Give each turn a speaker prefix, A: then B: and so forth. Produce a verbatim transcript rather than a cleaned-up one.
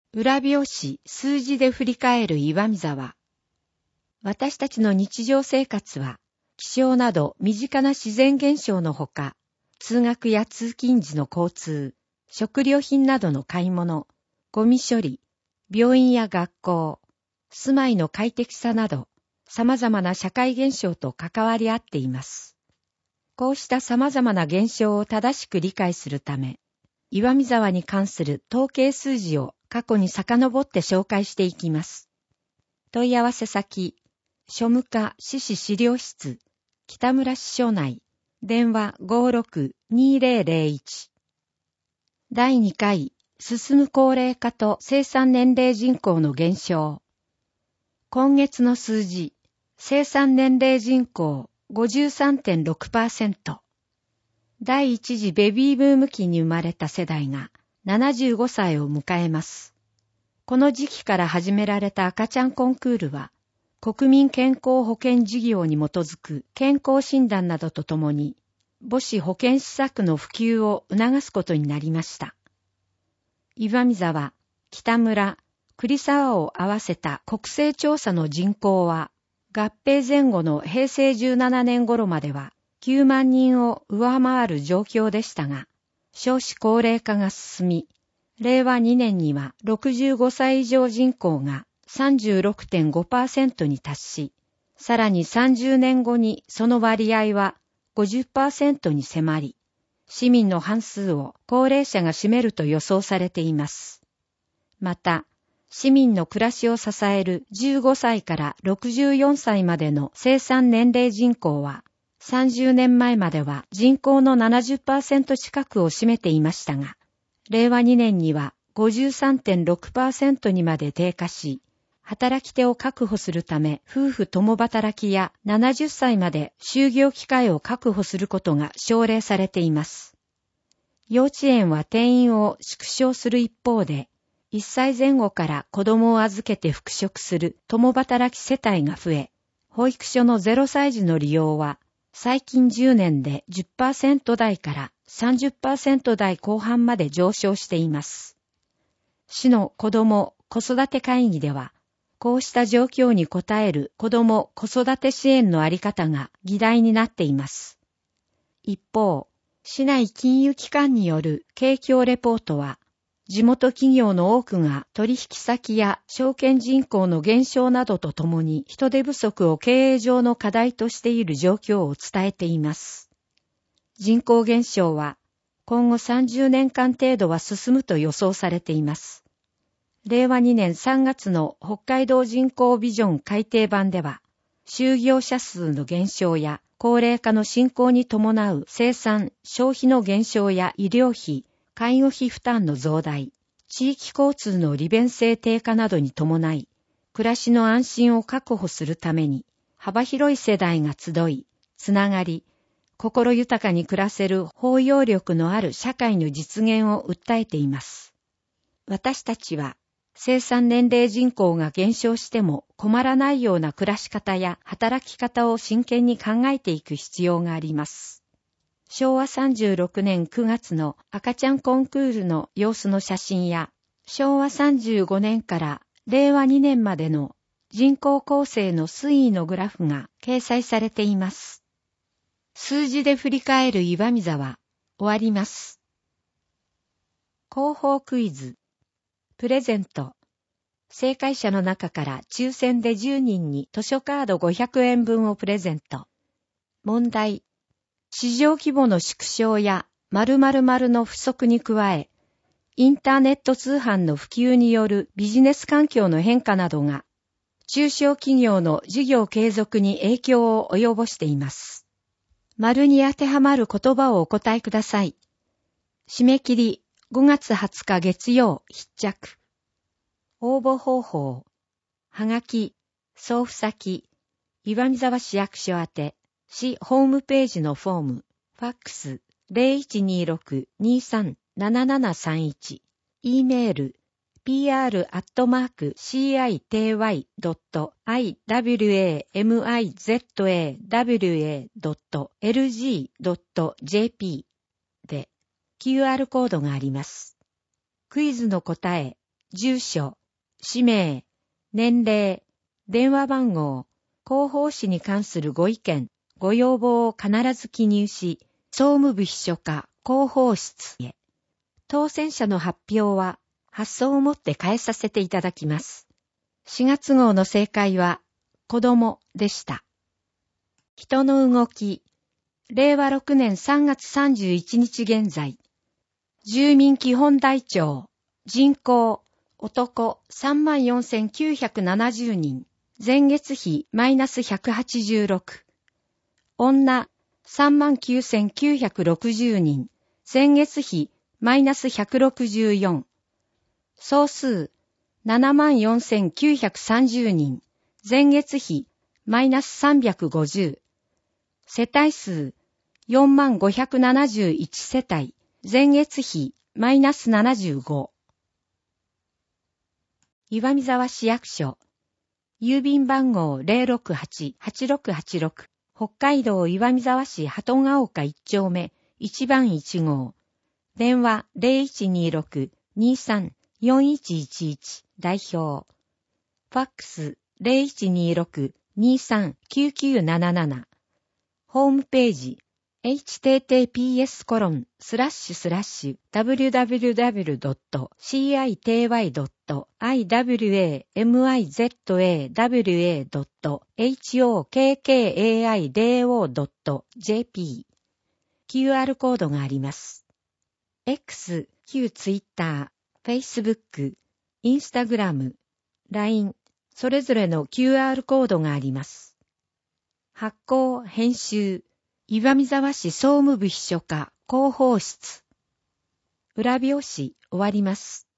A: 裏表紙数字で振り返る岩見沢。私たちの日常生活は、気象など身近な自然現象のほか、通学や通勤時の交通、食料品などの買い物、ゴミ処理、病院や学校、住まいの快適さなど、様々な社会現象と関わり合っています。こうした様々な現象を正しく理解するため、岩見沢に関する統計数字を過去に遡って紹介していきます。問い合わせ先、庶務課市市資料室、北村支所内、電話 ごーろくにーぜろぜろいち。だいにかい、進む高齢化と生産年齢人口の減少。今月の数字、生産年齢人口 ごじゅうさんてんろくパーセント。第一次ベビーブーム期に生まれた世代がななじゅうごさいを迎えます。この時期から始められた赤ちゃんコンクールは、国民健康保険事業に基づく健康診断などとともに、母子保健施策の普及を促すことになりました。岩見沢、北村、栗沢を合わせた国勢調査の人口は、合併前後のへいせいじゅうななねん頃まではきゅうまんにんを上回る状況でしたが、少子高齢化が進み、れいわにねんにはろくじゅうごさい以上人口が さんじゅうろくてんごパーセント に達し、さらにさんじゅうねんごにその割合は ごじゅっパーセント に迫り、市民の半数を高齢者が占めると予想されています。また、市民の暮らしを支えるじゅうごさいからろくじゅうよんさいまでの生産年齢人口は、さんじゅうねんまえまでは人口の ななじゅっパーセント 近くを占めていましたが、れいわにねんには ごじゅうさんてんろくパーセント にまで低下し、働き手を確保するため夫婦共働きやななじゅっさいまで就業機会を確保することが奨励されています。幼稚園は定員を縮小する一方で、いっさいぜん後から子供を預けて復職する共働き世帯が増え、保育所のゼロさい児の利用は最近じゅうねんで じゅっパーセント 台から さんじゅっパーセント 台後半まで上昇しています。市の子ども・子育て会議では、こうした状況に応える子ども・子育て支援のあり方が議題になっています。一方、市内金融機関による景況レポートは、地元企業の多くが取引先や証券人口の減少などとともに人手不足を経営上の課題としている状況を伝えています。人口減少は今後さんじゅうねんかん程度は進むと予想されています。れいわにねんさんがつの北海道人口ビジョン改訂版では、就業者数の減少や高齢化の進行に伴う生産・消費の減少や医療費、介護費負担の増大、地域交通の利便性低下などに伴い、暮らしの安心を確保するために、幅広い世代が集い、つながり、心豊かに暮らせる包容力のある社会の実現を訴えています。私たちは、生産年齢人口が減少しても困らないような暮らし方や働き方を真剣に考えていく必要があります。しょうわさんじゅうろくねんくがつの赤ちゃんコンクールの様子の写真や、しょうわさんじゅうごねんかられいわにねんまでの人口構成の推移のグラフが掲載されています。数字で振り返る岩見沢、終わります。広報クイズ。プレゼント。正解者の中から抽選でじゅうにんに図書カードごひゃくえんぶんをプレゼント。問題。市場規模の縮小や〇〇〇の不足に加え、インターネット通販の普及によるビジネス環境の変化などが、中小企業の事業継続に影響を及ぼしています。丸に当てはまる言葉をお答えください。締め切りごがつはつか月曜必着。応募方法。はがき、送付先、岩見沢市役所宛て、市ホームページのフォーム、ファックス ゼロいちにーろく にーさん ななななさんいち、e メール ピーアール アットマーク シーアイティーワイ ドット アイダブリューエーエムアイゼットエーダブリューエー ドット エルジー ドット ジェーピー で キューアール コードがあります。クイズの答え、 住所、氏名、年齢、電話番号、広報誌に関するご意見、ご要望を必ず記入し、総務部秘書課広報室へ。当選者の発表は発送をもって返させていただきます。しがつ号の正解は子供でした。人の動き、れいわろくねんさんがつさんじゅういちにち現在、住民基本台帳、人口、男 さんまんよんせんきゅうひゃくななじゅうにん、前月比マイナスひゃくはちじゅうろく、女 さんまんきゅうせんきゅうひゃくろくじゅうにん、前月比マイナスひゃくろくじゅうよん、総数 ななまんよんせんきゅうひゃくさんじゅうにん、前月比マイナスさんびゃくごじゅう、世帯数 よんまんごひゃくななじゅういち 世帯、前月比マイナスななじゅうご。岩見沢市役所、郵便番号 ゼロろくはち はちろくはちろく、北海道岩見沢市鳩ヶ丘いち丁目いちばんいち号、電話 ゼロいちにろく にさん よんいちいちいち 代表、ファックス ゼロいちにろく にさん きゅうきゅうなななな、ホームページエイチティーティーピーエスコロンスラッシュスラッシュダブリューダブリューダブリュードットシーアイティーワイドットアイダブリューエーエムアイゼットエーダブリューエードットエイチオーケーケーエーアイディーオードットジェーピー キューアール コードがあります。X、旧 Twitter、Facebook、Instagram、ライン、それぞれの キューアール コードがあります。発行、編集、岩見沢市総務部秘書課広報室。裏表紙終わります。